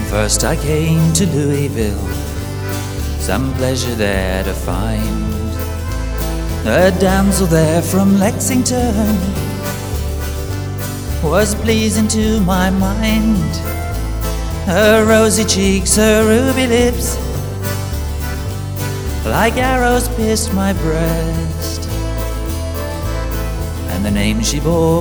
First I came to Louisville, some pleasure there to find. A damsel there from Lexington was pleasing to my mind. Her rosy cheeks, her ruby lips, like arrows pierced my breast. And the name she bore